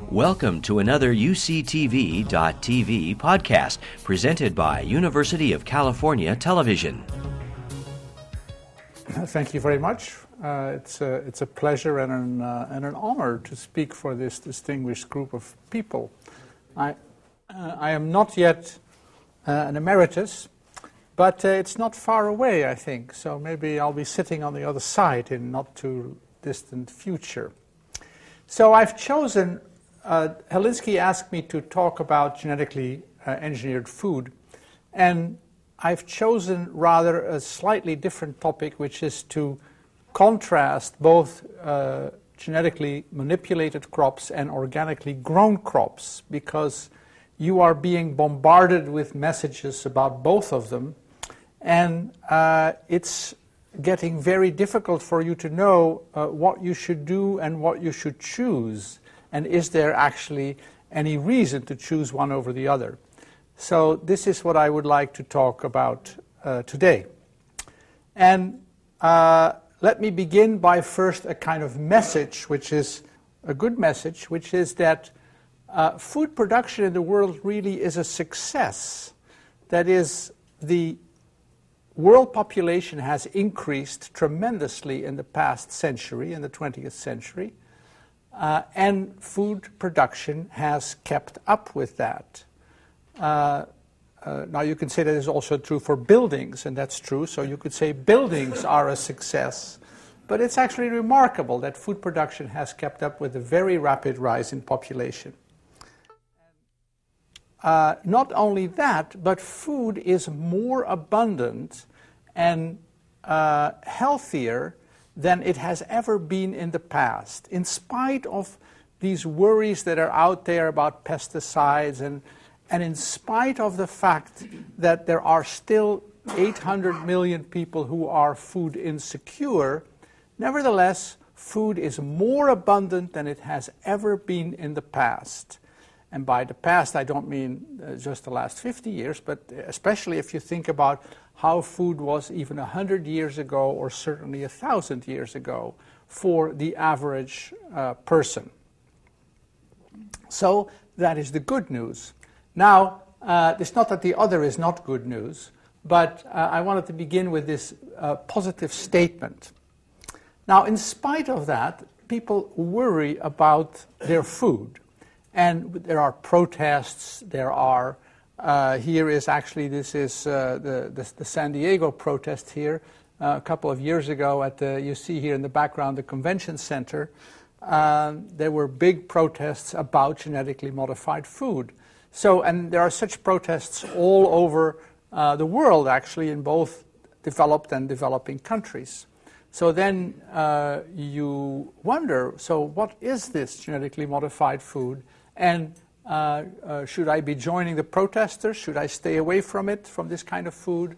Welcome to another UCTV.tv podcast presented by University of California Television. Thank you very much. It's a pleasure and an honor to speak for this distinguished group of people. I am not yet an emeritus, but it's not far away, I think. So maybe I'll be sitting on the other side in not too distant future. So I've chosen. Helinski asked me to talk about genetically engineered food, and I've chosen rather a slightly different topic, which is to contrast both genetically manipulated crops and organically grown crops, because you are being bombarded with messages about both of them, and it's getting very difficult for you to know what you should do and what you should choose. And is there actually any reason to choose one over the other? So this is what I would like to talk about today. And let me begin by first a kind of message, which is a good message, which is that food production in the world really is a success. That is, the world population has increased tremendously in the past century, in the 20th century. And food production has kept up with that. Now you can say that is also true for buildings, and that's true. So you could say buildings are a success. But it's actually remarkable that food production has kept up with a very rapid rise in population. Not only that, but food is more abundant and healthier than it has ever been in the past, in spite of these worries that are out there about pesticides and in spite of the fact that there are still 800 million people who are food insecure. Nevertheless, food is more abundant than it has ever been in the past. And by the past, I don't mean just the last 50 years, but especially if you think about how food was even 100 years ago, or certainly 1,000 years ago, for the average person. So that is the good news. Now, it's not that the other is not good news, but I wanted to begin with this positive statement. Now, in spite of that, people worry about their food. And there are protests, there are this is the San Diego protest here a couple of years ago you see here in the background the convention center. There were big protests about genetically modified food. So, and there are such protests all over the world, actually, in both developed and developing countries. So then you wonder, so what is this genetically modified food? And should I be joining the protesters? Should I stay away from it, from this kind of food?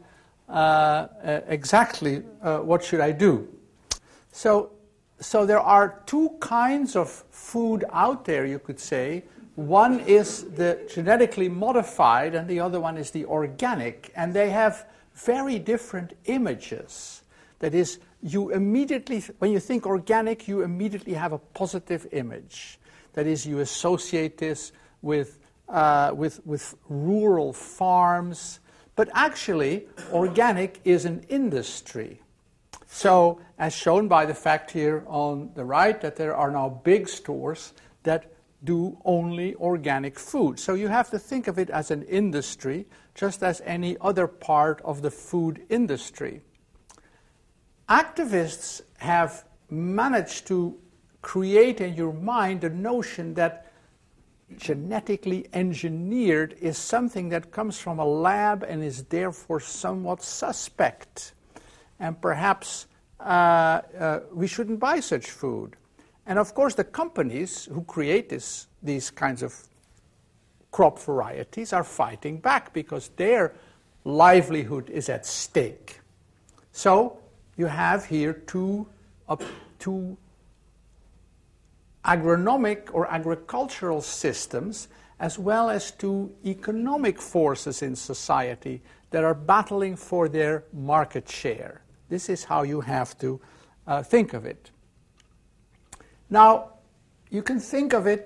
Exactly what should I do? So there are two kinds of food out there, you could say. One is the genetically modified, and the other one is the organic. And they have very different images. That is, you immediately, when you think organic, you immediately have a positive image. That is, you associate this with rural farms. But actually, organic is an industry. So, as shown by the fact here on the right, that there are now big stores that do only organic food. So you have to think of it as an industry, just as any other part of the food industry. Activists have managed to create in your mind the notion that genetically engineered is something that comes from a lab and is therefore somewhat suspect. And perhaps we shouldn't buy such food. And of course the companies who create these kinds of crop varieties are fighting back because their livelihood is at stake. So you have here two agronomic or agricultural systems, as well as two economic forces in society that are battling for their market share. This is how you have to think of it. Now, you can think of it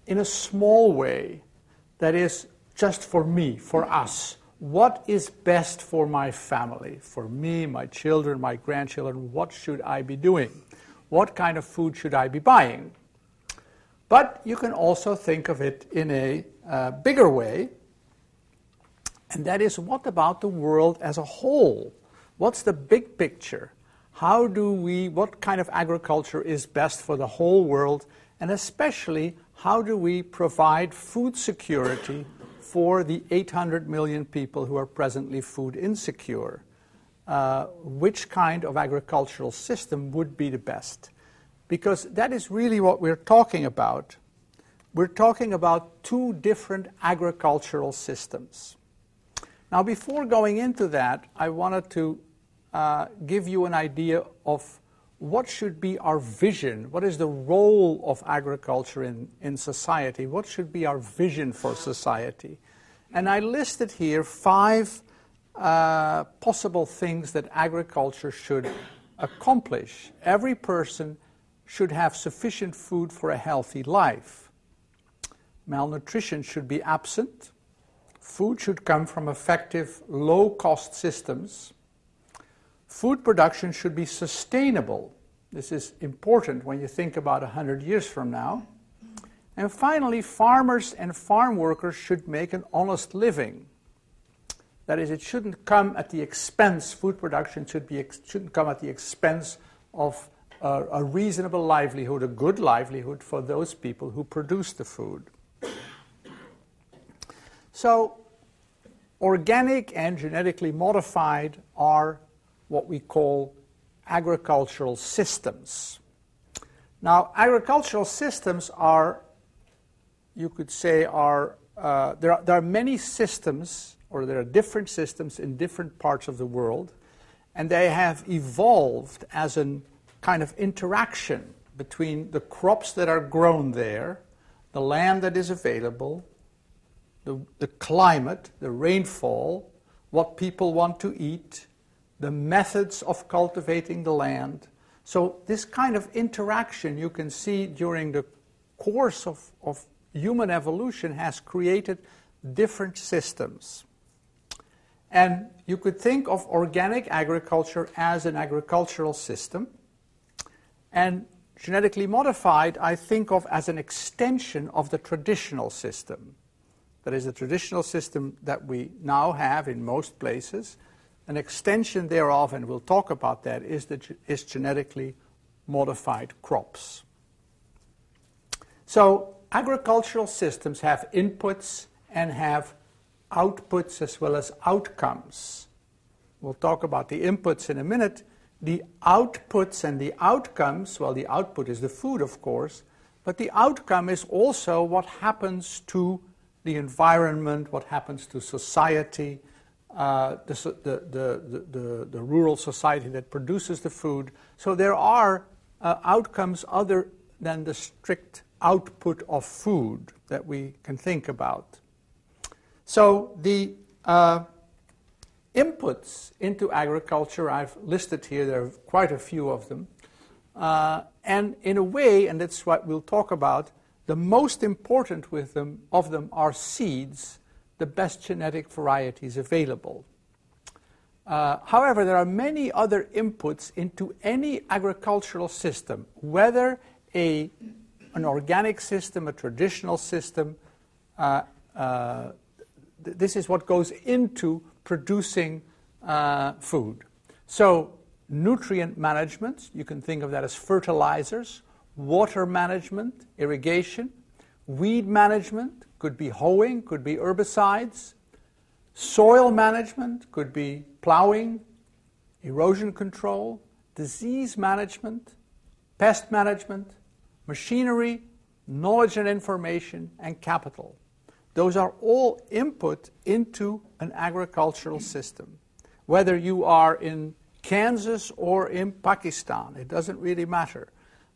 in a small way that is just for me, for us. What is best for my family, for me, my children, my grandchildren? What should I be doing? What kind of food should I be buying? But you can also think of it in a bigger way, and that is, what about the world as a whole? What's the big picture? What kind of agriculture is best for the whole world? And especially, how do we provide food security for the 800 million people who are presently food insecure? Which kind of agricultural system would be the best? Because that is really what we're talking about. We're talking about two different agricultural systems. Now, before going into that, I wanted to give you an idea of what should be our vision. What is the role of agriculture in society? What should be our vision for society? And I listed here 5 possible things that agriculture should accomplish. Every person should have sufficient food for a healthy life. Malnutrition should be absent. Food should come from effective, low-cost systems. Food production should be sustainable. This is important when you think about 100 years from now. And finally, farmers and farm workers should make an honest living. That is, it shouldn't come at the expense, food production shouldn't come at the expense of a reasonable livelihood, a good livelihood for those people who produce the food. So, organic and genetically modified are what we call agricultural systems. Now, agricultural systems are, you could say, there are many systems, or there are different systems in different parts of the world, and they have evolved as a kind of interaction between the crops that are grown there, the land that is available, the climate, the rainfall, what people want to eat, the methods of cultivating the land. So this kind of interaction you can see during the course of human evolution has created different systems. And you could think of organic agriculture as an agricultural system, and genetically modified I think of as an extension of the traditional system. That is, the traditional system that we now have in most places. An extension thereof, and we'll talk about that, is genetically modified crops. So agricultural systems have inputs and have outputs as well as outcomes. We'll talk about the inputs in a minute. The outputs and the outcomes, well, the output is the food, of course, but the outcome is also what happens to the environment, what happens to society, the rural society that produces the food. So there are outcomes other than the strict output of food that we can think about. So the inputs into agriculture I've listed here, there are quite a few of them. And in a way, and that's what we'll talk about, the most important of them are seeds, the best genetic varieties available. However, there are many other inputs into any agricultural system, whether an organic system, a traditional system. This is what goes into producing food. So nutrient management, you can think of that as fertilizers, water management, irrigation, weed management, could be hoeing, could be herbicides, soil management, could be plowing, erosion control, disease management, pest management, machinery, knowledge and information, and capital. Those are all input into an agricultural system. Whether you are in Kansas or in Pakistan, it doesn't really matter.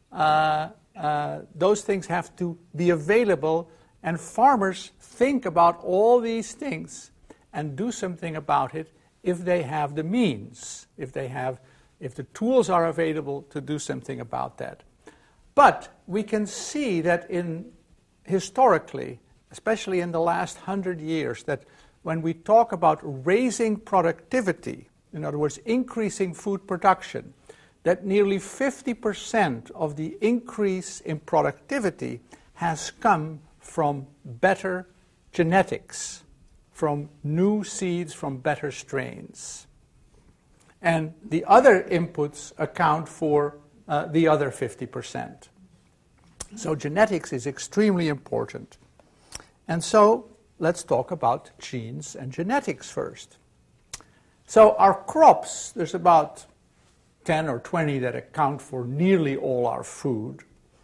Those things have to be available, and farmers think about all these things and do something about it if they have the means, if the tools are available to do something about that. But we can see that in historically, especially in the last 100 years, that when we talk about raising productivity, in other words, increasing food production, that nearly 50% of the increase in productivity has come from better genetics, from new seeds, from better strains. And the other inputs account for the other 50%. So genetics is extremely important. And so let's talk about genes and genetics first. So our crops, there's about 10 or 20 that account for nearly all our food,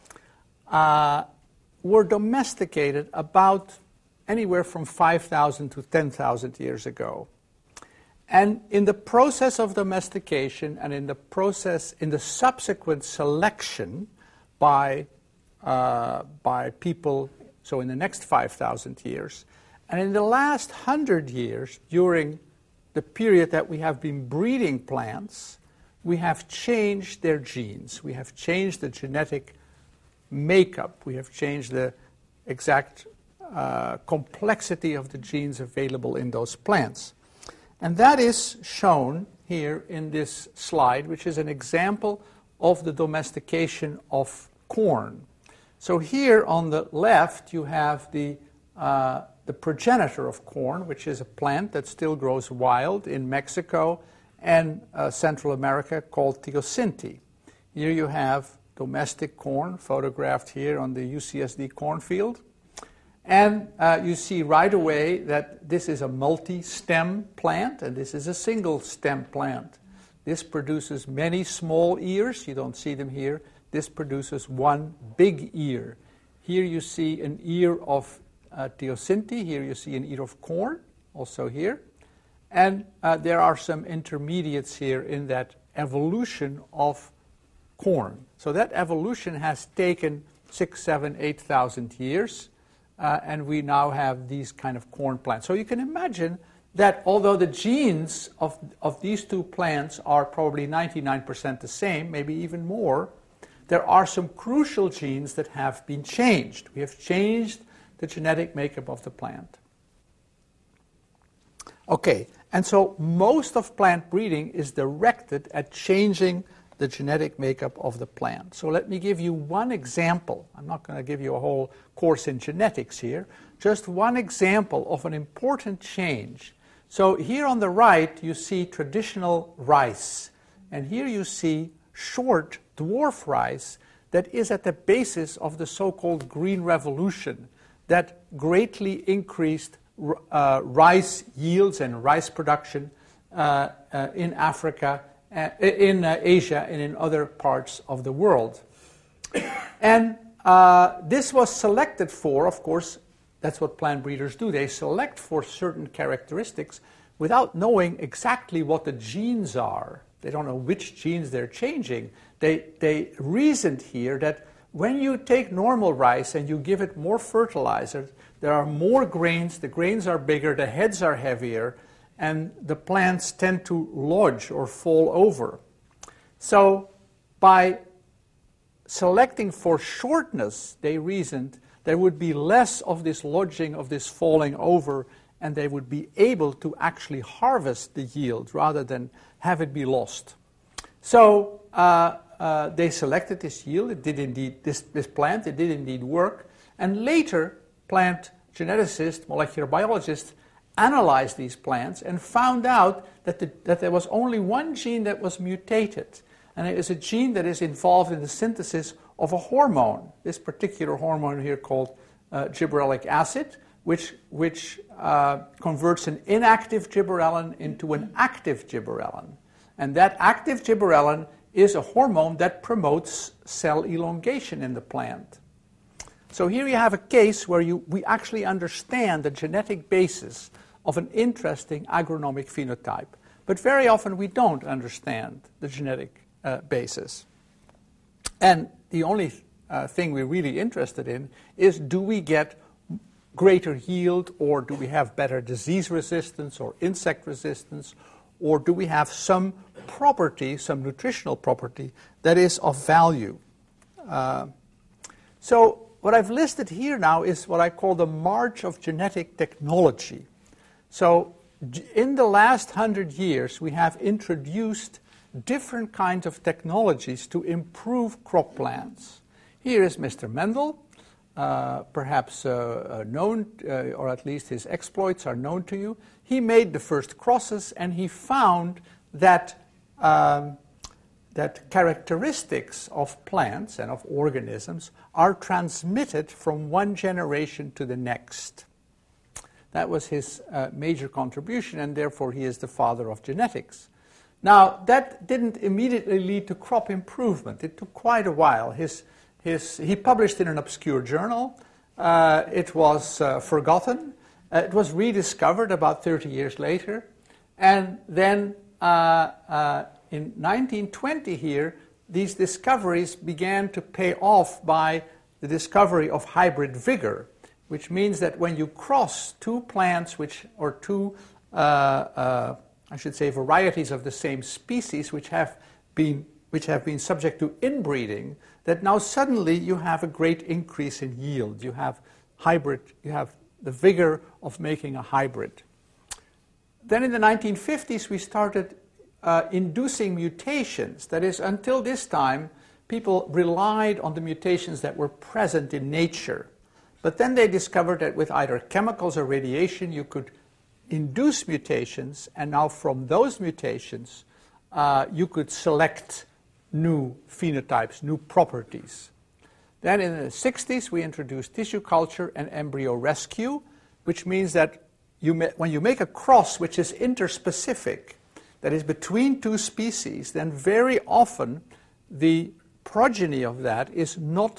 were domesticated about anywhere from 5,000 to 10,000 years ago. And in the process of domestication and in the subsequent selection by people, so in the next 5,000 years, and in the last 100 years, during the period that we have been breeding plants, we have changed their genes. We have changed the genetic makeup. We have changed the exact complexity of the genes available in those plants. And that is shown here in this slide, which is an example of the domestication of corn. So here on the left, you have the progenitor of corn, which is a plant that still grows wild in Mexico and Central America, called teosinte. Here you have domestic corn, photographed here on the UCSD cornfield. And you see right away that this is a multi-stem plant, and this is a single-stem plant. This produces many small ears. You don't see them here. This produces one big ear. Here you see an ear of teosinte. Here you see an ear of corn, also here. And there are some intermediates here in that evolution of corn. So that evolution has taken 6,000, 7,000, 8,000 years. And we now have these kind of corn plants. So you can imagine that although the genes of these two plants are probably 99% the same, maybe even more, there are some crucial genes that have been changed. We have changed the genetic makeup of the plant. Okay, and so most of plant breeding is directed at changing the genetic makeup of the plant. So let me give you one example. I'm not going to give you a whole course in genetics here. Just one example of an important change. So here on the right, you see traditional rice. And here you see short dwarf rice that is at the basis of the so-called Green Revolution that greatly increased rice yields and rice production in Africa, in Asia, and in other parts of the world. And this was selected for, of course, that's what plant breeders do. They select for certain characteristics without knowing exactly what the genes are. They don't know which genes they're changing. They reasoned here that when you take normal rice and you give it more fertilizer, there are more grains, the grains are bigger, the heads are heavier, and the plants tend to lodge or fall over. So by selecting for shortness, they reasoned there would be less of this lodging, of this falling over, and they would be able to actually harvest the yield rather than have it be lost. So they selected this yield. It did indeed, this plant, it did indeed work. And later, plant geneticists, molecular biologists, analyzed these plants and found out that there was only one gene that was mutated. And it is a gene that is involved in the synthesis of a hormone, this particular hormone here called gibberellic acid, which converts an inactive gibberellin into an active gibberellin. And that active gibberellin is a hormone that promotes cell elongation in the plant. So here you have a case where we actually understand the genetic basis of an interesting agronomic phenotype. But very often we don't understand the genetic basis. And the only thing we're really interested in is, do we get greater yield, or do we have better disease resistance or insect resistance, or do we have some property, some nutritional property that is of value? So what I've listed here now is what I call the march of genetic technology. So in the last 100 years, we have introduced different kinds of technologies to improve crop plants. Here is Mr. Mendel, perhaps known, or at least his exploits are known to you. He made the first crosses, and he found that that characteristics of plants and of organisms are transmitted from one generation to the next. That was his major contribution, and therefore he is the father of genetics. Now, that didn't immediately lead to crop improvement. It took quite a while. He published in an obscure journal. It was forgotten. It was rediscovered about 30 years later. And then in 1920 here, these discoveries began to pay off by the discovery of hybrid vigor, which means that when you cross two plants, or two, I should say, varieties of the same species, which have been subject to inbreeding, that now suddenly you have a great increase in yield. You have the vigor of making a hybrid. Then in the 1950s, we started inducing mutations. That is, until this time, people relied on the mutations that were present in nature. But then they discovered that with either chemicals or radiation, you could induce mutations, and now from those mutations, you could select new phenotypes, new properties. Then in the 60s, we introduced tissue culture and embryo rescue, which means that when you make a cross which is interspecific, that is between two species, then very often the progeny of that is not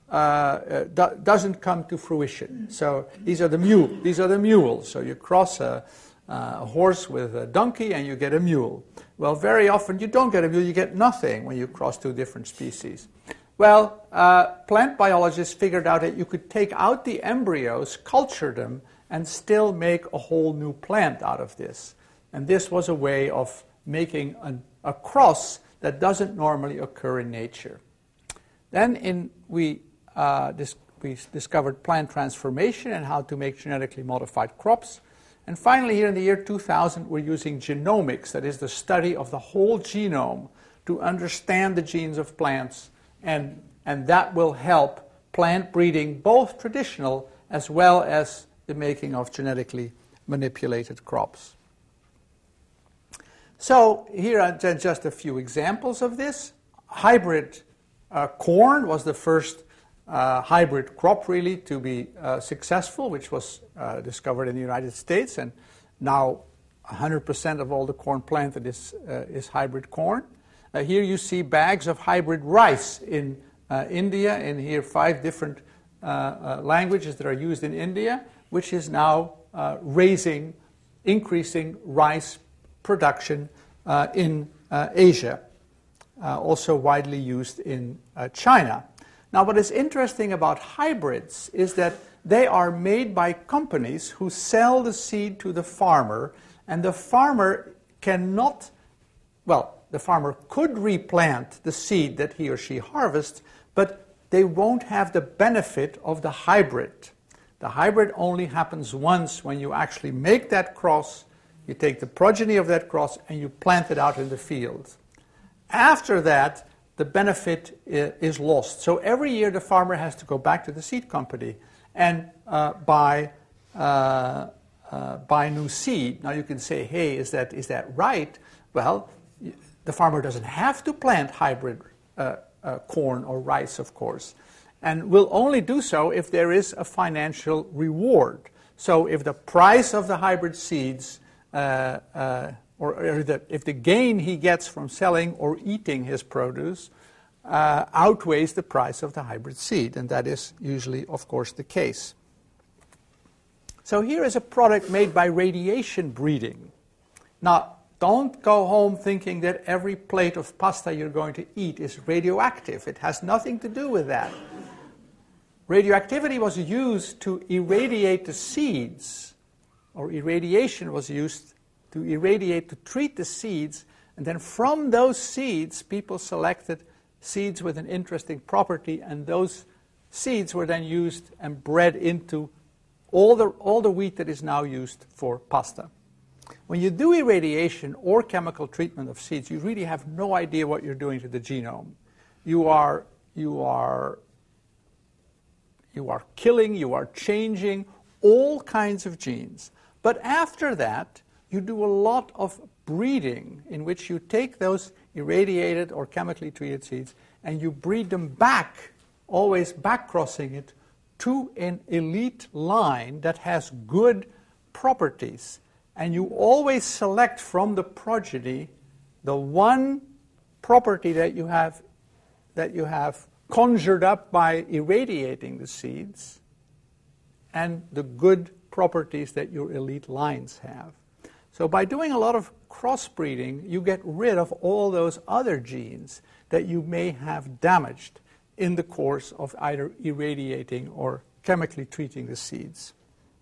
doesn't come to fruition. So these are the mules. So you cross a horse with a donkey and you get a mule. Well, very often you don't get a mule, you get nothing when you cross two different species. Well, plant biologists figured out that you could take out the embryos, culture them, and still make a whole new plant out of this. And this was a way of making a cross that doesn't normally occur in nature. Then we discovered plant transformation and how to make genetically modified crops. And finally, here in the year 2000, we're using genomics, that is the study of the whole genome, to understand the genes of plants, and that will help plant breeding, both traditional as well as the making of genetically manipulated crops. So here are just a few examples of this. Hybrid corn was the first hybrid crop really to be successful, which was discovered in the United States, and now 100% of all the corn planted is hybrid corn. Here you see bags of hybrid rice in India, and here 5 different languages that are used in India, which is now increasing rice production in Asia, also widely used in China. Now, what is interesting about hybrids is that they are made by companies who sell the seed to the farmer, and the farmer the farmer could replant the seed that he or she harvests, but they won't have the benefit of the hybrid. The hybrid only happens once when you actually make that cross, you take the progeny of that cross, and you plant it out in the field. After that, the benefit is lost. So every year the farmer has to go back to the seed company and buy new seed. Now you can say, hey, is that right? Well, the farmer doesn't have to plant hybrid corn or rice, of course, and will only do so if there is a financial reward. So if the price of the hybrid seeds if the gain he gets from selling or eating his produce outweighs the price of the hybrid seed, and that is usually, of course, the case. So here is a product made by radiation breeding. Now, don't go home thinking that every plate of pasta you're going to eat is radioactive. It has nothing to do with that. Radioactivity was used to irradiate the seeds, or irradiation was used to treat the seeds, and then from those seeds, people selected seeds with an interesting property, and those seeds were then used and bred into all the wheat that is now used for pasta. When you do irradiation or chemical treatment of seeds, you really have no idea what you're doing to the genome. You are killing, you are changing all kinds of genes. But after that, you do a lot of breeding in which you take those irradiated or chemically treated seeds and you breed them back, always back-crossing it, to an elite line that has good properties. And you always select from the progeny the one property that you have conjured up by irradiating the seeds and the good properties that your elite lines have. So by doing a lot of crossbreeding, you get rid of all those other genes that you may have damaged in the course of either irradiating or chemically treating the seeds.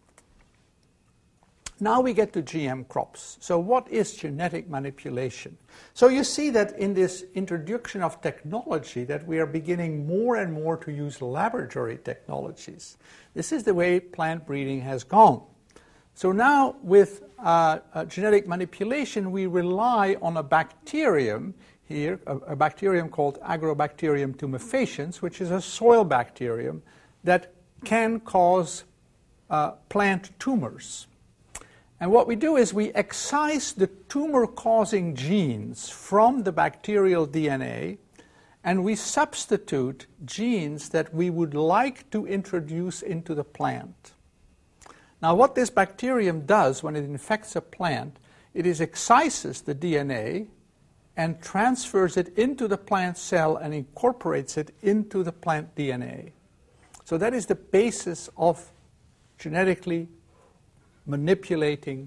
Now we get to GM crops. So what is genetic manipulation? So you see that in this introduction of technology that we are beginning more and more to use laboratory technologies. This is the way plant breeding has gone. So now with genetic manipulation, we rely on a bacterium here, a bacterium called Agrobacterium tumefaciens, which is a soil bacterium that can cause plant tumors. And what we do is we excise the tumor-causing genes from the bacterial DNA, and we substitute genes that we would like to introduce into the plant. Now, what this bacterium does when it infects a plant, it excises the DNA and transfers it into the plant cell and incorporates it into the plant DNA. So that is the basis of genetically manipulating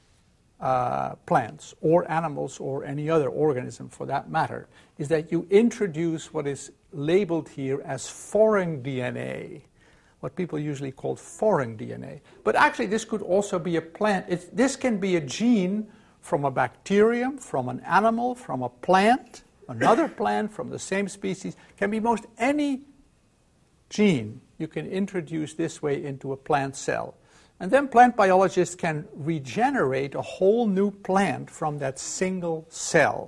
plants or animals or any other organism for that matter, is that you introduce what is labeled here as foreign DNA, what people usually call foreign DNA. But actually this could also be a plant. This can be a gene from a bacterium, from an animal, from a plant, another plant from the same species. Can be most any gene you can introduce this way into a plant cell. And then plant biologists can regenerate a whole new plant from that single cell.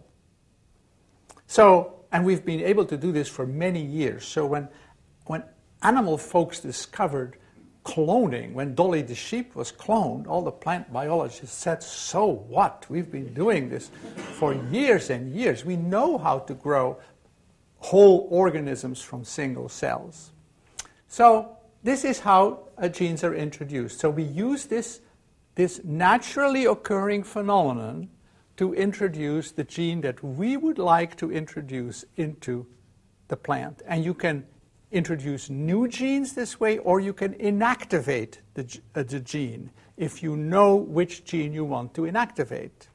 So, and we've been able to do this for many years. So when animal folks discovered cloning, when Dolly the sheep was cloned, all the plant biologists said, so what? We've been doing this for years and years. We know how to grow whole organisms from single cells. So this is how genes are introduced. So we use this naturally occurring phenomenon to introduce the gene that we would like to introduce into the plant. And you can introduce new genes this way, or you can inactivate the gene if you know which gene you want to inactivate.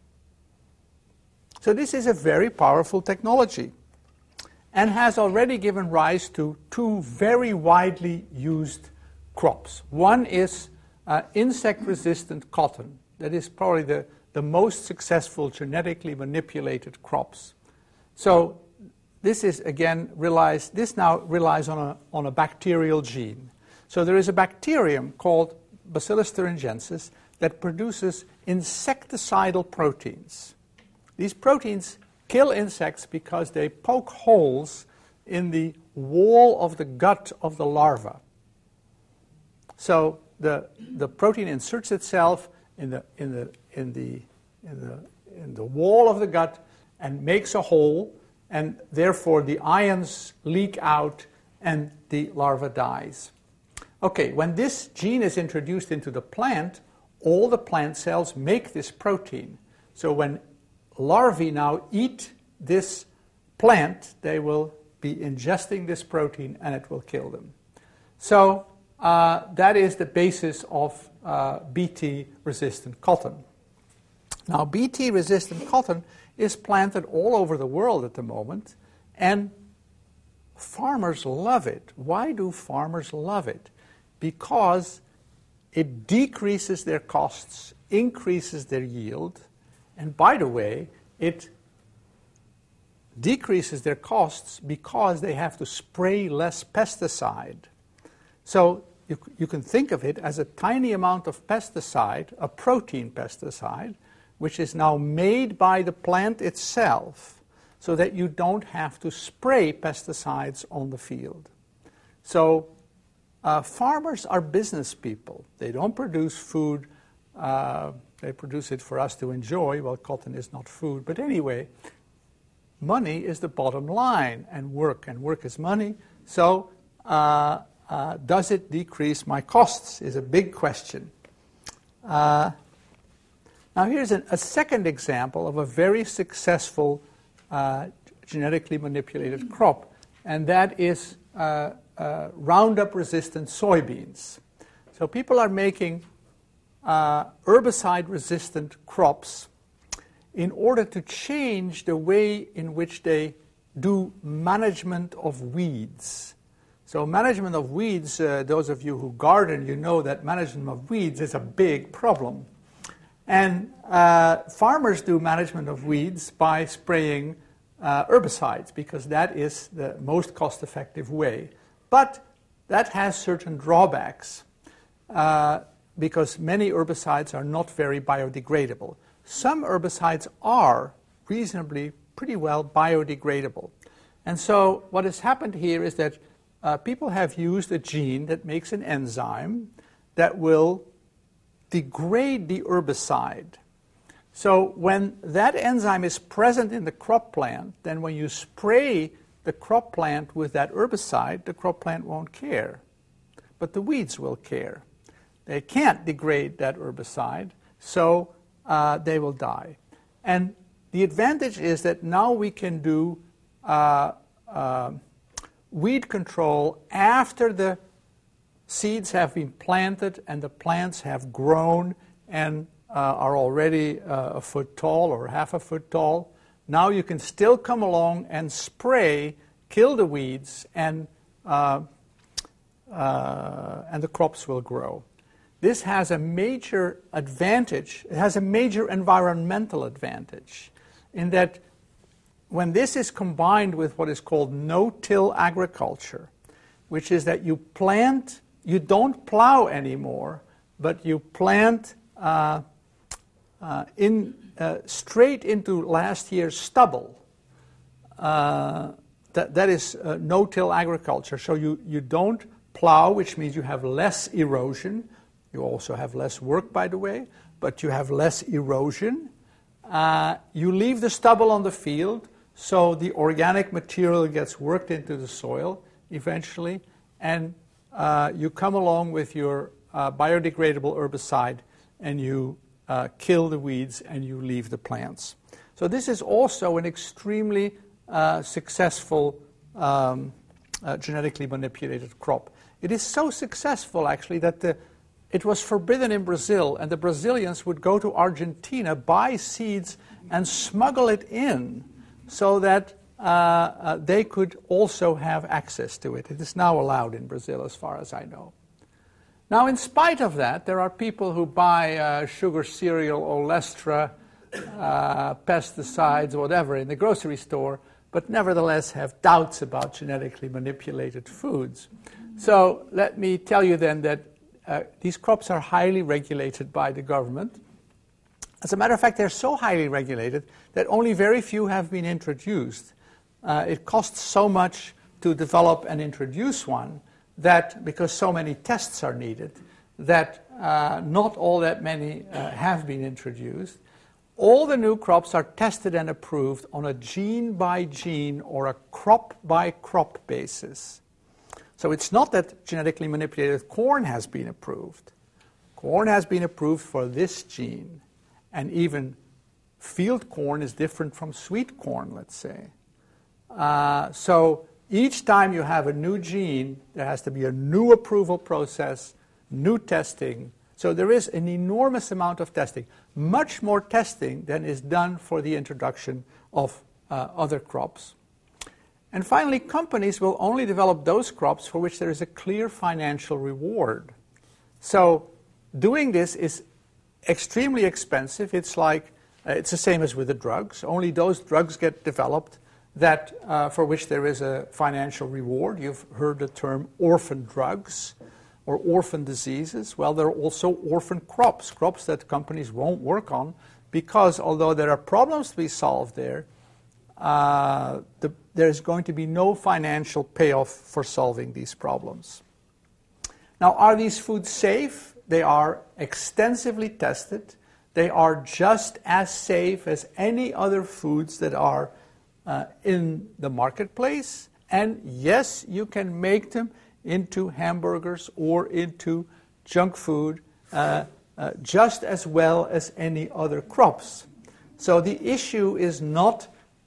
So this is a very powerful technology and has already given rise to two very widely used crops. One is insect-resistant cotton. That is probably the most successful genetically manipulated crops. So this is again now relies on a bacterial gene. So there is a bacterium called Bacillus thuringiensis that produces insecticidal proteins. These proteins kill insects because they poke holes in the wall of the gut of the larva. So the protein inserts itself in the wall of the gut and makes a hole, and therefore the ions leak out and the larva dies. Okay, when this gene is introduced into the plant, all the plant cells make this protein. So when larvae now eat this plant, they will be ingesting this protein and it will kill them. So that is the basis of Bt-resistant cotton. Now, Bt-resistant cotton is planted all over the world at the moment, and farmers love it. Why do farmers love it? Because it decreases their costs, increases their yield, and by the way, it decreases their costs because they have to spray less pesticide. So you can think of it as a tiny amount of pesticide, a protein pesticide, which is now made by the plant itself so that you don't have to spray pesticides on the field. So farmers are business people. They don't produce food. They produce it for us to enjoy. Well, cotton is not food. But anyway, money is the bottom line, and work is money. So does it decrease my costs is a big question. Now here's a second example of a very successful genetically manipulated crop, and that is Roundup-resistant soybeans. So people are making herbicide-resistant crops in order to change the way in which they do management of weeds. So management of weeds, those of you who garden, you know that management of weeds is a big problem. And farmers do management of weeds by spraying herbicides, because that is the most cost-effective way. But that has certain drawbacks, because many herbicides are not very biodegradable. Some herbicides are reasonably pretty well biodegradable. And so what has happened here is that people have used a gene that makes an enzyme that will degrade the herbicide. So when that enzyme is present in the crop plant, then when you spray the crop plant with that herbicide, the crop plant won't care. But the weeds will care. They can't degrade that herbicide, so they will die. And the advantage is that now we can do weed control after the seeds have been planted and the plants have grown and are already a foot tall or half a foot tall. Now you can still come along and spray, kill the weeds, and the crops will grow. This has a major advantage. It has a major environmental advantage in that when this is combined with what is called no-till agriculture, which is that you plant, you don't plow anymore, but you plant straight into last year's stubble. That is no-till agriculture. So you don't plow, which means you have less erosion. You also have less work, by the way, but you have less erosion. You leave the stubble on the field, so the organic material gets worked into the soil eventually, and you come along with your biodegradable herbicide, and you kill the weeds, and you leave the plants. So this is also an extremely successful genetically manipulated crop. It is so successful, actually, that it was forbidden in Brazil, and the Brazilians would go to Argentina, buy seeds, and smuggle it in so that they could also have access to it. It is now allowed in Brazil, as far as I know. Now, in spite of that, there are people who buy sugar cereal, Olestra, pesticides, whatever, in the grocery store, but nevertheless have doubts about genetically manipulated foods. So let me tell you then that these crops are highly regulated by the government. As a matter of fact, they're so highly regulated that only very few have been introduced. It costs so much to develop and introduce one that, because so many tests are needed, that not all that many have been introduced. All the new crops are tested and approved on a gene-by-gene or a crop-by-crop basis. So it's not that genetically manipulated corn has been approved. Corn has been approved for this gene, and even field corn is different from sweet corn, let's say. So each time you have a new gene, there has to be a new approval process, new testing. So there is an enormous amount of testing, much more testing than is done for the introduction of other crops. And finally, companies will only develop those crops for which there is a clear financial reward. So doing this is extremely expensive. It's like it's the same as with the drugs. Only those drugs get developed that for which there is a financial reward. You've heard the term orphan drugs. or orphan diseases? Well, there are also orphan crops that companies won't work on because although there are problems to be solved there, there's going to be no financial payoff for solving these problems. Now, are these foods safe? They are extensively tested. They are just as safe as any other foods that are in the marketplace. And yes, you can make them into hamburgers or into junk food just as well as any other crops. So the issue is not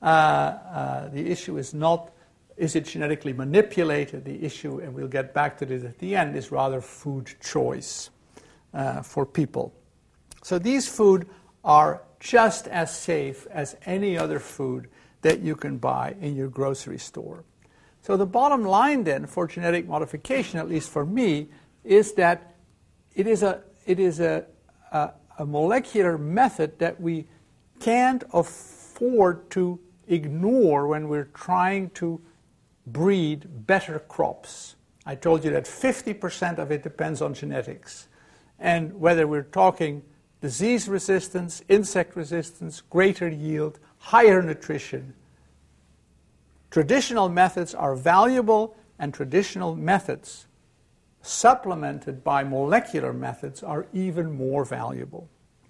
is it genetically manipulated? The issue, and we'll get back to this at the end, is rather food choice for people. So these food are just as safe as any other food that you can buy in your grocery store. So the bottom line then for genetic modification, at least for me, is that it is a molecular method that we can't afford to ignore when we're trying to breed better crops. I told you that 50% of it depends on genetics. And whether we're talking disease resistance, insect resistance, greater yield, higher nutrition, traditional methods are valuable, and traditional methods supplemented by molecular methods are even more valuable.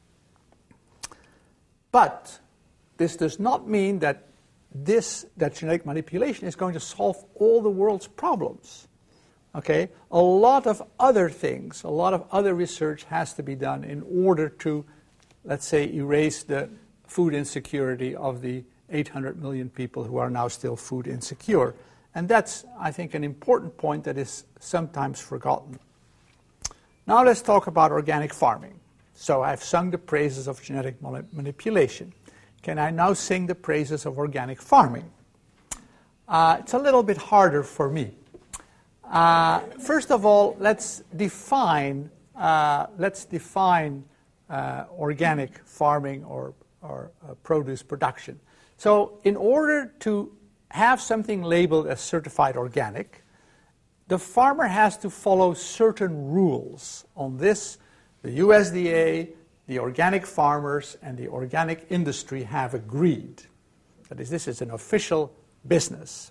But this does not mean that genetic manipulation is going to solve all the world's problems. Okay? A lot of other things, a lot of other research has to be done in order to, let's say, erase the food insecurity of the 800 million people who are now still food insecure. And that's, I think, an important point that is sometimes forgotten. Now let's talk about organic farming. So I've sung the praises of genetic manipulation. Can I now sing the praises of organic farming? It's a little bit harder for me. First of all, let's define organic farming or produce production. So in order to have something labeled as certified organic, the farmer has to follow certain rules. On this, the USDA, the organic farmers, and the organic industry have agreed. That is, this is an official business.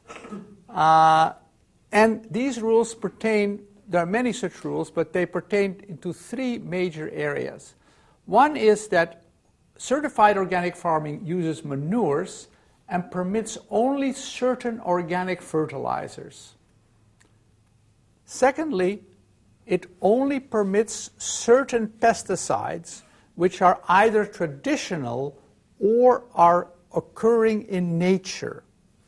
And these rules pertain, there are many such rules, but they pertain to three major areas. One is that certified organic farming uses manures and permits only certain organic fertilizers. Secondly, it only permits certain pesticides which are either traditional or are occurring in nature.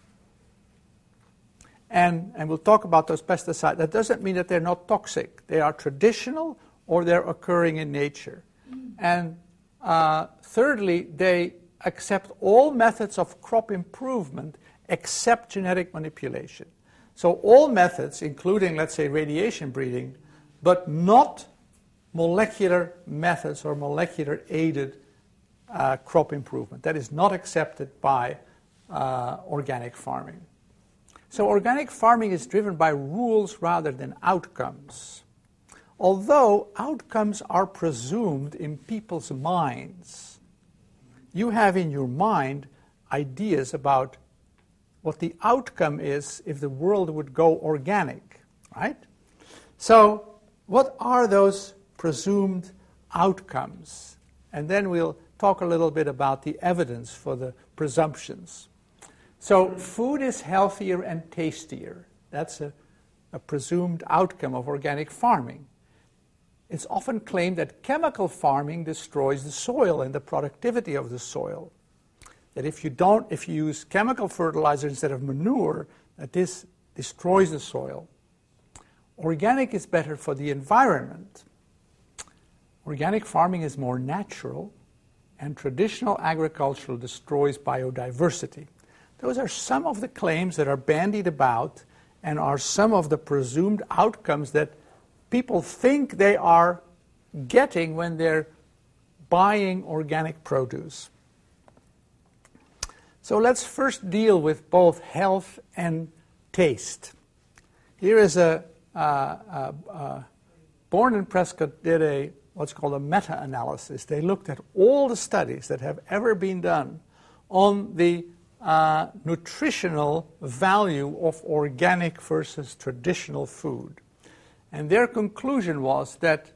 And we'll talk about those pesticides. That doesn't mean that they're not toxic. They are traditional or they're occurring in nature. And thirdly, they accept all methods of crop improvement except genetic manipulation. So all methods, including, let's say, radiation breeding, but not molecular methods or molecular-aided crop improvement. That is not accepted by organic farming. So organic farming is driven by rules rather than outcomes. Although outcomes are presumed in people's minds, you have in your mind ideas about what the outcome is if the world would go organic, right? So what are those presumed outcomes? And then we'll talk a little bit about the evidence for the presumptions. So food is healthier and tastier. That's a presumed outcome of organic farming. It's often claimed that chemical farming destroys the soil and the productivity of the soil. That if you use chemical fertilizer instead of manure, that this destroys the soil. Organic is better for the environment. Organic farming is more natural, and traditional agriculture destroys biodiversity. Those are some of the claims that are bandied about and are some of the presumed outcomes that people think they are getting when they're buying organic produce. So let's first deal with both health and taste. Here is a Bourne and Prescott did what's called a meta-analysis. They looked at all the studies that have ever been done on the nutritional value of organic versus traditional food. And their conclusion was that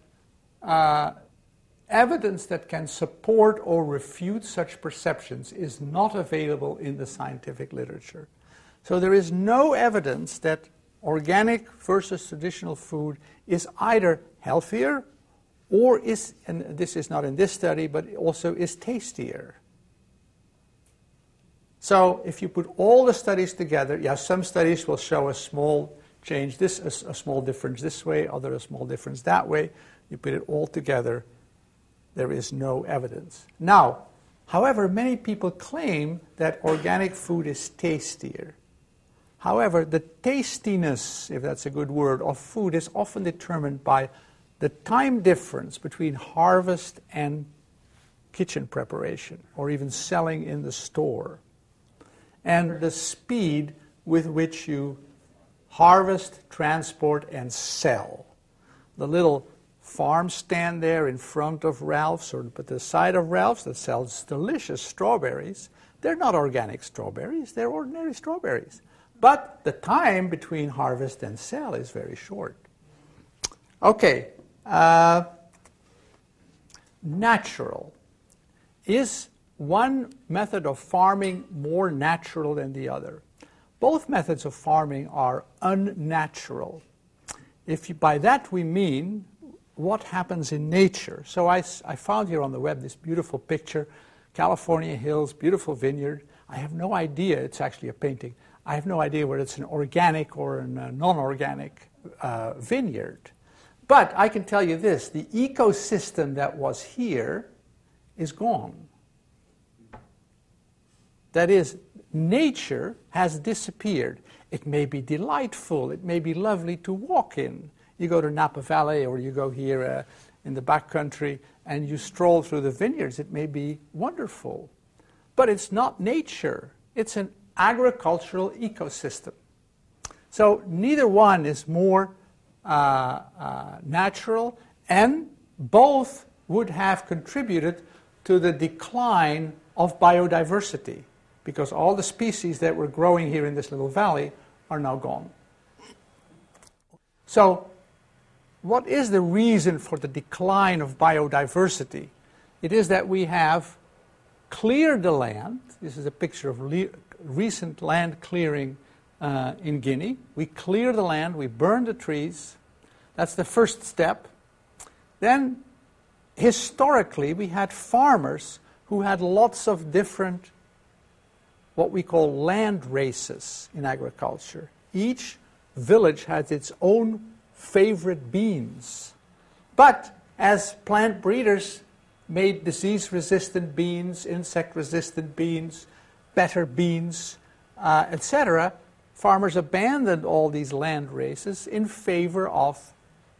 evidence that can support or refute such perceptions is not available in the scientific literature. So there is no evidence that organic versus traditional food is either healthier or is, and this is not in this study, but also is tastier. So if you put all the studies together, some studies will show a small change, a small difference this way, other a small difference that way. You put it all together, there is no evidence. Now, however, many people claim that organic food is tastier. However, the tastiness, if that's a good word, of food is often determined by the time difference between harvest and kitchen preparation, or even selling in the store, and the speed with which you harvest, transport, and sell. The little farm stand there in front of Ralph's or at the side of Ralph's that sells delicious strawberries, they're not organic strawberries, they're ordinary strawberries. But the time between harvest and sale is very short. Okay, natural. Is one method of farming more natural than the other? Both methods of farming are unnatural. By that we mean what happens in nature. So I found here on the web this beautiful picture, California hills, beautiful vineyard. I have no idea, it's actually a painting. I have no idea whether it's an organic or a non-organic vineyard. But I can tell you this, the ecosystem that was here is gone. That is, nature has disappeared. It may be delightful, it may be lovely to walk in. You go to Napa Valley or you go here in the backcountry and you stroll through the vineyards, it may be wonderful. But it's not nature, it's an agricultural ecosystem. So neither one is more natural, and both would have contributed to the decline of biodiversity, because all the species that were growing here in this little valley are now gone. So what is the reason for the decline of biodiversity? It is that we have cleared the land. This is a picture of recent land clearing in Guinea. We clear the land, we burn the trees. That's the first step. Then, historically, we had farmers who had lots of different, what we call land races in agriculture. Each village has its own favorite beans. But as plant breeders made disease-resistant beans, insect-resistant beans, better beans, etc., farmers abandoned all these land races in favor of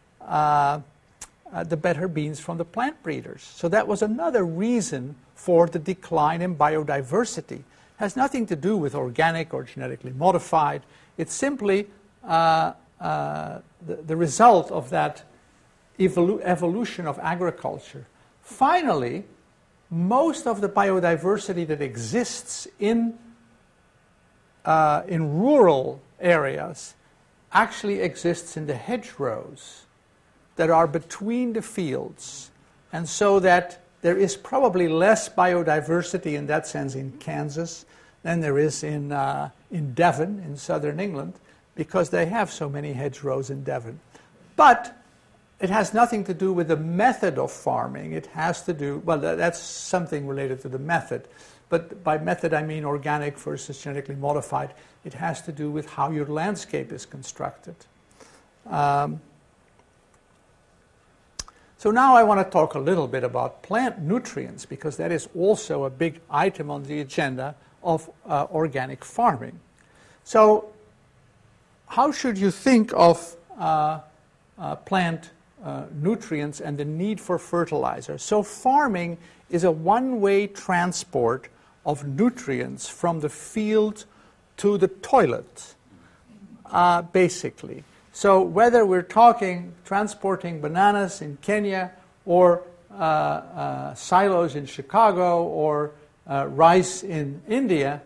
the better beans from the plant breeders. So that was another reason for the decline in biodiversity. It has nothing to do with organic or genetically modified. It's simply the result of that evolution of agriculture. Finally, most of the biodiversity that exists in rural areas actually exists in the hedgerows that are between the fields, and so that there is probably less biodiversity in that sense in Kansas than there is in Devon, in southern England, because they have so many hedgerows in Devon. But it has nothing to do with the method of farming. It has to do, well, that's something related to the method. But by method, I mean organic versus genetically modified. It has to do with how your landscape is constructed. So now I want to talk a little bit about plant nutrients, because that is also a big item on the agenda of organic farming. So how should you think of plant nutrients and the need for fertilizer? So farming is a one-way transport of nutrients from the field to the toilet, basically. So whether we're talking transporting bananas in Kenya or silos in Chicago or rice in India,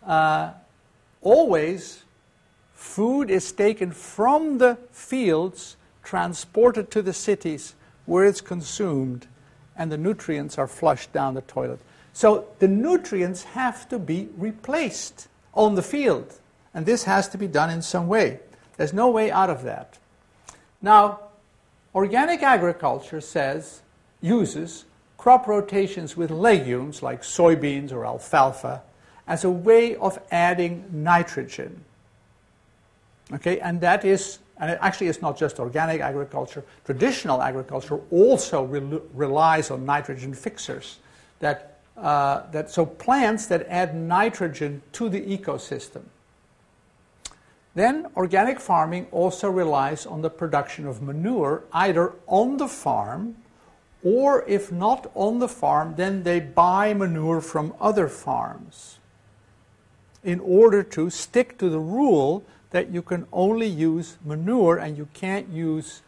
always food is taken from the fields, transported to the cities where it's consumed, and the nutrients are flushed down the toilet. So the nutrients have to be replaced on the field, and this has to be done in some way. There's no way out of that. Now, organic agriculture uses crop rotations with legumes like soybeans or alfalfa as a way of adding nitrogen. Okay, and that is, and actually it's not just organic agriculture, traditional agriculture also relies on nitrogen fixers. So plants that add nitrogen to the ecosystem. Then organic farming also relies on the production of manure either on the farm, or if not on the farm, then they buy manure from other farms in order to stick to the rule that you can only use manure and you can't use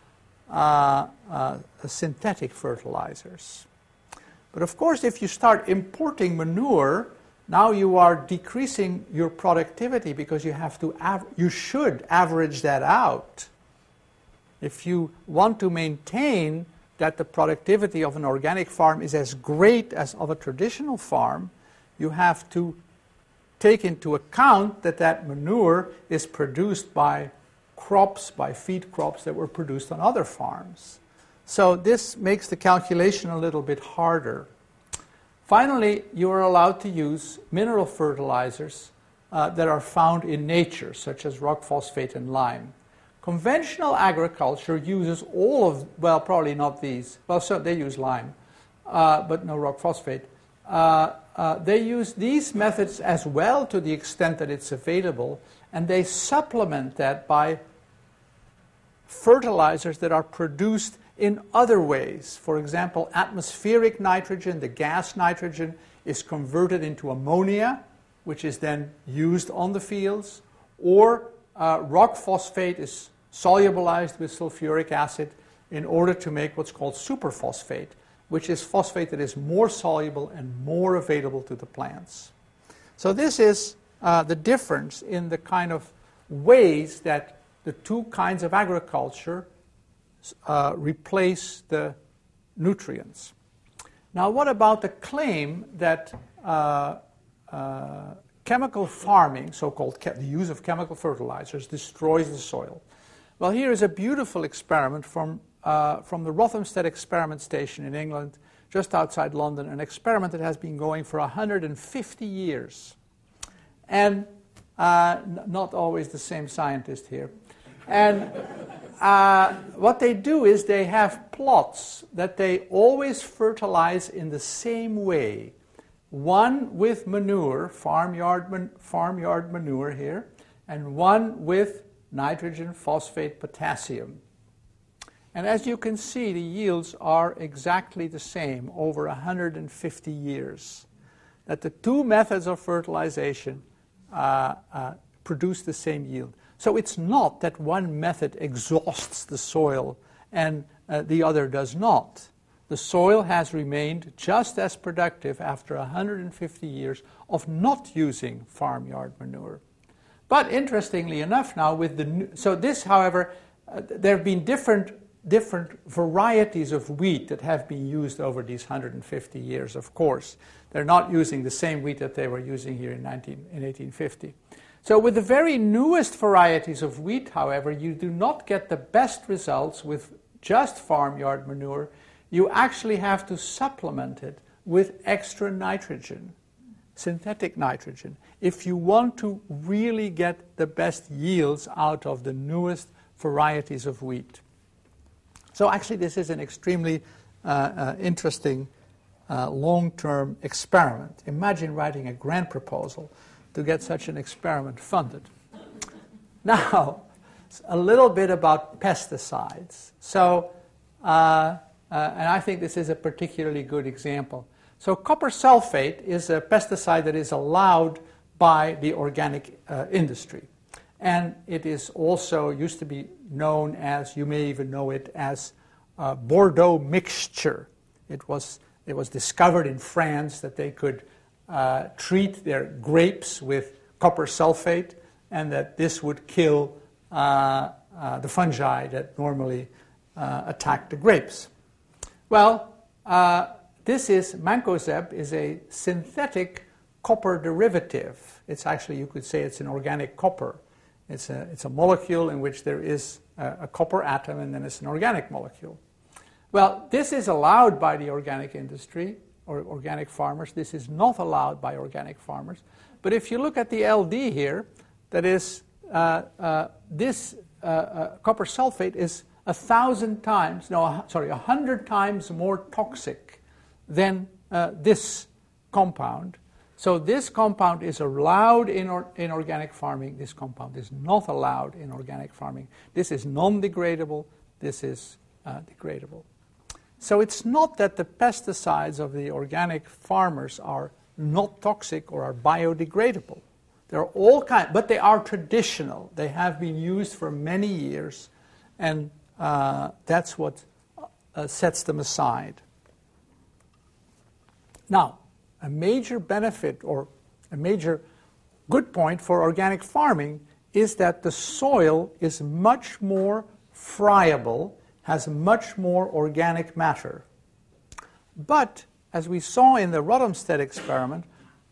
synthetic fertilizers. But of course, if you start importing manure, now you are decreasing your productivity because you should average that out. If you want to maintain that the productivity of an organic farm is as great as of a traditional farm, you have to take into account that manure is produced by feed crops that were produced on other farms. So this makes the calculation a little bit harder. Finally, you are allowed to use mineral fertilizers that are found in nature, such as rock phosphate and lime. Conventional agriculture uses probably not these. Well, so they use lime, but no rock phosphate. They use these methods as well to the extent that it's available, and they supplement that by fertilizers that are produced in other ways. For example, atmospheric nitrogen, the gas nitrogen, is converted into ammonia, which is then used on the fields, or rock phosphate is solubilized with sulfuric acid in order to make what's called superphosphate, which is phosphate that is more soluble and more available to the plants. So this is the difference in the kind of ways that the two kinds of agriculture replace the nutrients. Now, what about the claim that chemical farming, so-called the use of chemical fertilizers, destroys the soil? Well, here is a beautiful experiment from the Rothamsted Experiment Station in England, just outside London, an experiment that has been going for 150 years. And not always the same scientist here. And what they do is they have plots that they always fertilize in the same way. One with manure, farmyard manure here, and one with nitrogen, phosphate, potassium. And as you can see, the yields are exactly the same over 150 years. That the two methods of fertilization produce the same yield. So it's not that one method exhausts the soil and the other does not. The soil has remained just as productive after 150 years of not using farmyard manure. But interestingly enough now, so this, however, there have been different varieties of wheat that have been used over these 150 years, of course. They're not using the same wheat that they were using here in 1850. So with the very newest varieties of wheat, however, you do not get the best results with just farmyard manure. You actually have to supplement it with extra nitrogen, synthetic nitrogen, if you want to really get the best yields out of the newest varieties of wheat. So actually this is an extremely interesting long-term experiment. Imagine writing a grant proposal to get such an experiment funded. Now, a little bit about pesticides. So, and I think this is a particularly good example. So copper sulfate is a pesticide that is allowed by the organic industry. and it is also used to be known as, you may even know it as, Bordeaux mixture. It was discovered in France that they could treat their grapes with copper sulfate, and that this would kill the fungi that normally attack the grapes. Well, mancozeb is a synthetic copper derivative. It's actually, you could say, it's an organic copper. It's a molecule in which there is a copper atom, and then it's an organic molecule. Well, this is allowed by the organic industry or organic farmers. This is not allowed by organic farmers. But if you look at the LD here, that is, this copper sulfate is 100 times more toxic than this compound. So this compound is allowed in organic farming. This compound is not allowed in organic farming. This is non-degradable. This is degradable. So it's not that the pesticides of the organic farmers are not toxic or are biodegradable. They're all but they are traditional. They have been used for many years, and that's what sets them aside. Now, a major benefit or a major good point for organic farming is that the soil is much more friable, has much more organic matter. But, as we saw in the Rothamsted experiment,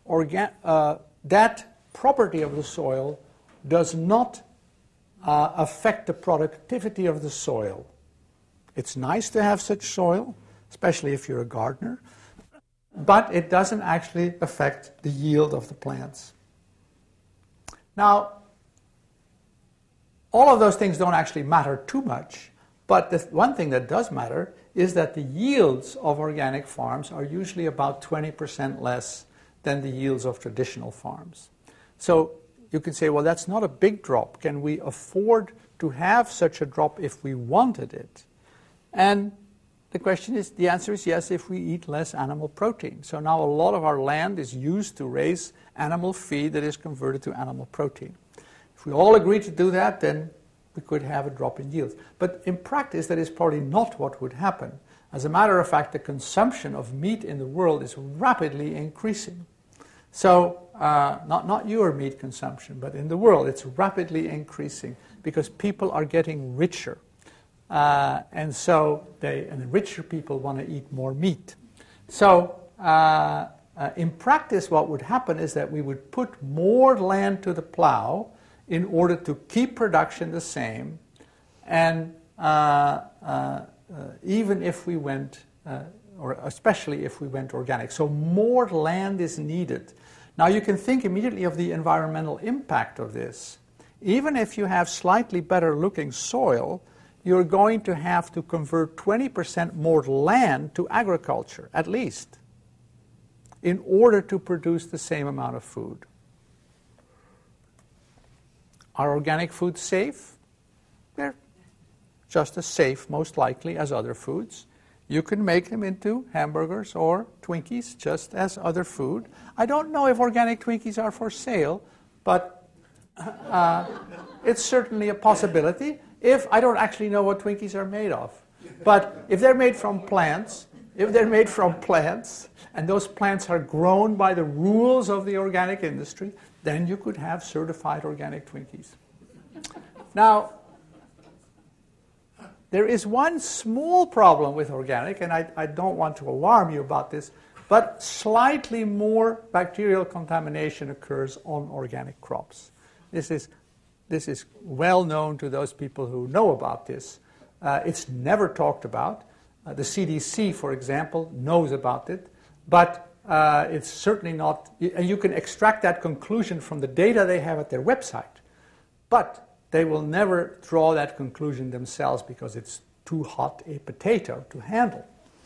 that property of the soil does not affect the productivity of the soil. It's nice to have such soil, especially if you're a gardener, but it doesn't actually affect the yield of the plants. Now, all of those things don't actually matter too much, but the one thing that does matter is that the yields of organic farms are usually about 20% less than the yields of traditional farms. So you can say, well, that's not a big drop. Can we afford to have such a drop if we wanted it? And the answer is yes, if we eat less animal protein. So now a lot of our land is used to raise animal feed that is converted to animal protein. If we all agree to do that, then we could have a drop in yields. But in practice, that is probably not what would happen. As a matter of fact, the consumption of meat in the world is rapidly increasing. So, not your meat consumption, but in the world, it's rapidly increasing because people are getting richer. And the richer people want to eat more meat. So, in practice, what would happen is that we would put more land to the plow in order to keep production the same, and even if we went, or especially if we went organic. So more land is needed. Now you can think immediately of the environmental impact of this. Even if you have slightly better looking soil, you're going to have to convert 20% more land to agriculture, at least, in order to produce the same amount of food. Are organic foods safe? They're just as safe, most likely, as other foods. You can make them into hamburgers or Twinkies just as other food. I don't know if organic Twinkies are for sale, but it's certainly a possibility. If I don't actually know what Twinkies are made of. But if they're made from plants, and those plants are grown by the rules of the organic industry, then you could have certified organic Twinkies. Now, there is one small problem with organic, and I don't want to alarm you about this, but slightly more bacterial contamination occurs on organic crops. This is well known to those people who know about this. It's never talked about. The CDC, for example, knows about it, but it's certainly not, and you can extract that conclusion from the data they have at their website, but they will never draw that conclusion themselves because it's too hot a potato to handle.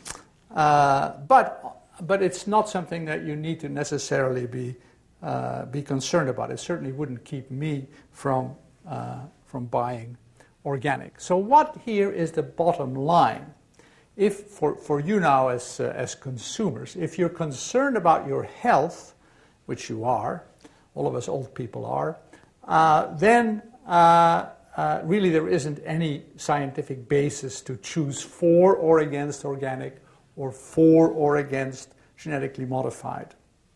But it's not something that you need to necessarily be concerned about. It certainly wouldn't keep me from buying organic. So what here is the bottom line? If for you now as consumers, if you're concerned about your health, which you are, all of us old people are, then really there isn't any scientific basis to choose for or against organic or for or against genetically modified.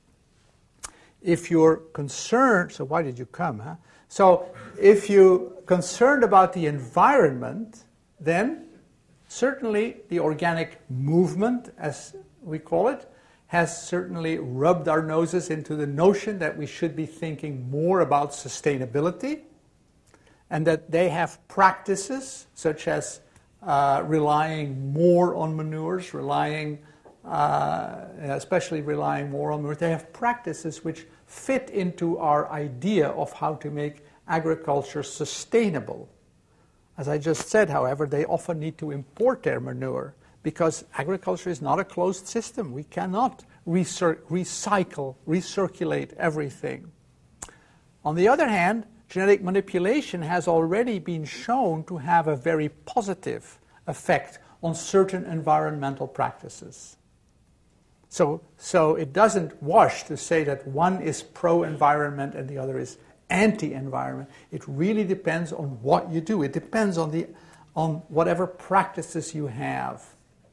If you're concerned, so why did you come, huh? So if you're concerned about the environment, then certainly the organic movement, as we call it, has certainly rubbed our noses into the notion that we should be thinking more about sustainability, and that they have practices such as relying more on manures, especially relying more on manures. They have practices which fit into our idea of how to make agriculture sustainable. As I just said, however, they often need to import their manure because agriculture is not a closed system. We cannot recirculate everything. On the other hand, genetic manipulation has already been shown to have a very positive effect on certain environmental practices. So it doesn't wash to say that one is pro-environment and the other is anti-environment. It really depends on what you do. It depends on whatever practices you have.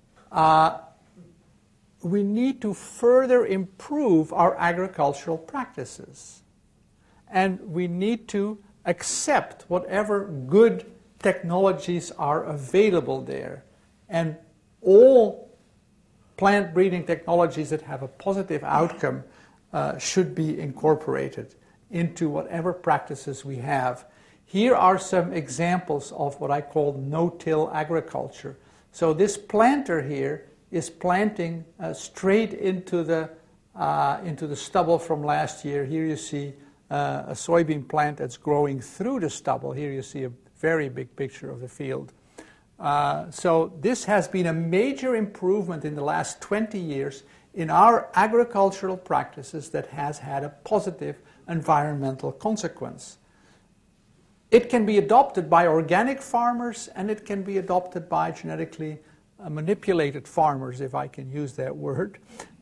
We need to further improve our agricultural practices. And we need to accept whatever good technologies are available there. And all plant breeding technologies that have a positive outcome should be incorporated into whatever practices we have. Here are some examples of what I call no-till agriculture. So this planter here is planting straight into the stubble from last year. Here you see a soybean plant that's growing through the stubble. Here you see a very big picture of the field. So this has been a major improvement in the last 20 years in our agricultural practices that has had a positive environmental consequence. It can be adopted by organic farmers and it can be adopted by genetically manipulated farmers, if I can use that word.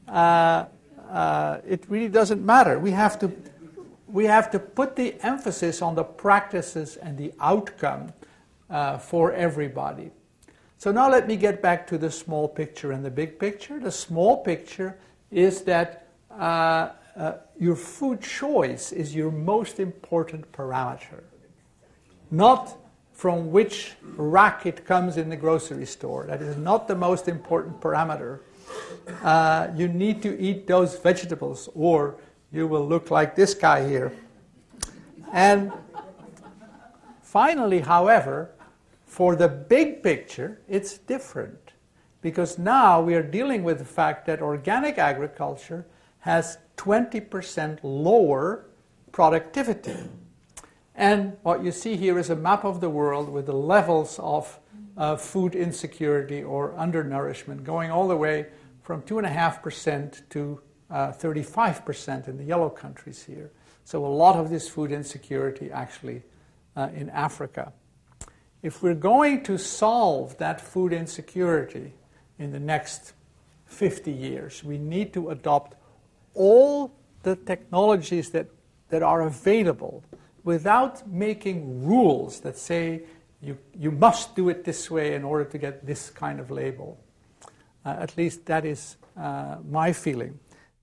It really doesn't matter. We have to put the emphasis on the practices and the outcome for everybody. So now let me get back to the small picture and the big picture. The small picture is that your food choice is your most important parameter. Not from which rack it comes in the grocery store. That is not the most important parameter. You need to eat those vegetables or you will look like this guy here. And finally, however, for the big picture, it's different. Because now we are dealing with the fact that organic agriculture has 20% lower productivity. And what you see here is a map of the world with the levels of food insecurity or undernourishment going all the way from 2.5% to 35% in the yellow countries here. So a lot of this food insecurity actually in Africa. If we're going to solve that food insecurity in the next 50 years, we need to adopt all the technologies that are available without making rules that say you must do it this way in order to get this kind of label. At least that is my feeling.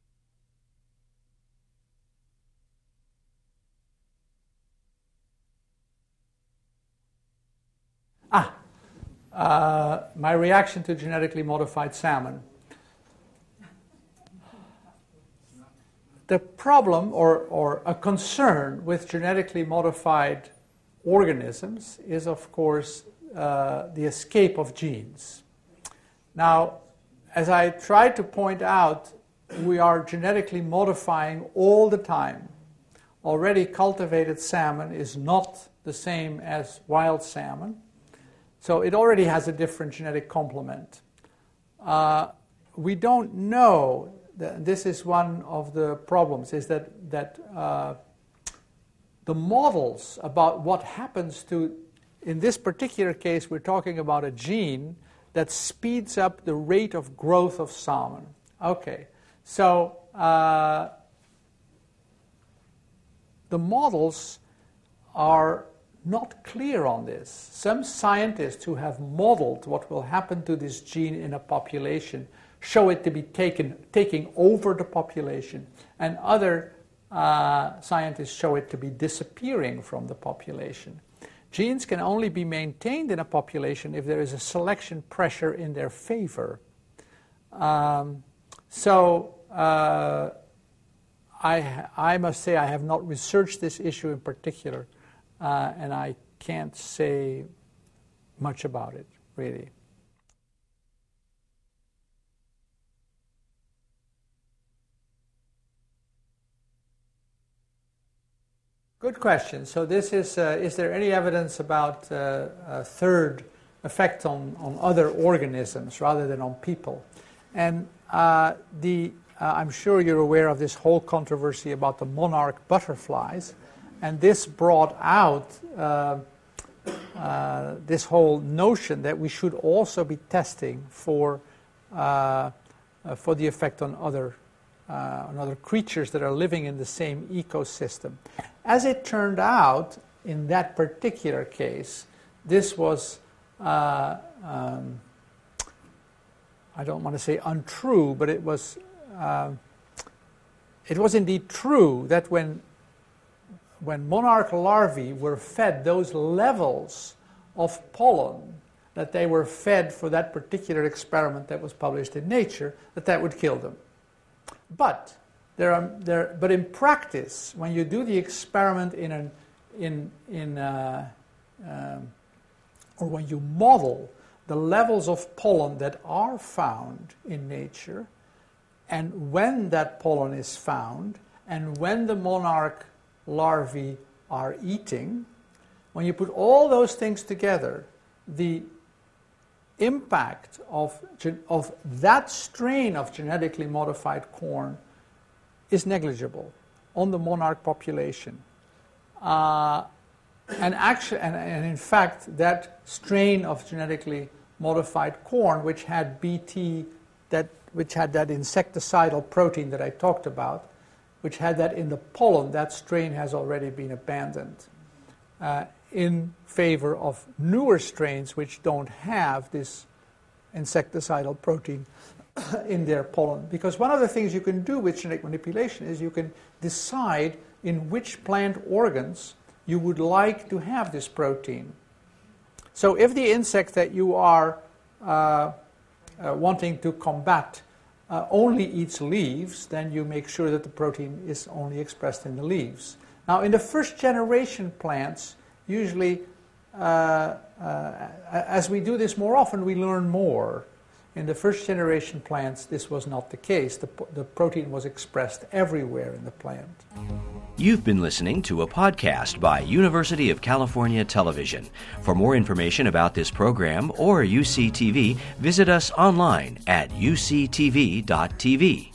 My reaction to genetically modified salmon. The problem or a concern with genetically modified organisms is, of course, the escape of genes. Now, as I tried to point out, we are genetically modifying all the time. Already cultivated salmon is not the same as wild salmon. So it already has a different genetic complement. We don't know, this is one of the problems, is that the models about what happens to, in this particular case, we're talking about a gene that speeds up the rate of growth of salmon. Okay, so the models are not clear on this. Some scientists who have modeled what will happen to this gene in a population show it to be taking over the population, and other scientists show it to be disappearing from the population. Genes can only be maintained in a population if there is a selection pressure in their favor. I must say I have not researched this issue in particular, and I can't say much about it, really. Good question. So this is there any evidence about a third effect on other organisms rather than on people? And I'm sure you're aware of this whole controversy about the monarch butterflies, and this brought out this whole notion that we should also be testing for the effect on other creatures that are living in the same ecosystem. As it turned out, in that particular case, this was, I don't want to say untrue, but it was indeed true that when monarch larvae were fed those levels of pollen that they were fed for that particular experiment that was published in Nature, that would kill them. But in practice, when you do the experiment or when you model the levels of pollen that are found in nature, and when that pollen is found, and when the monarch larvae are eating, when you put all those things together, the impact of that strain of genetically modified corn is negligible on the monarch population. And in fact, that strain of genetically modified corn, which had BT, which had that insecticidal protein that I talked about, which had that in the pollen, that strain has already been abandoned in favor of newer strains which don't have this insecticidal protein in their pollen. Because one of the things you can do with genetic manipulation is you can decide in which plant organs you would like to have this protein. So if the insect that you are wanting to combat only eats leaves, then you make sure that the protein is only expressed in the leaves. Now, in the first generation plants, usually, as we do this more often, we learn more. In the first generation plants, this was not the case. The protein was expressed everywhere in the plant. You've been listening to a podcast by University of California Television. For more information about this program or UCTV, visit us online at uctv.tv.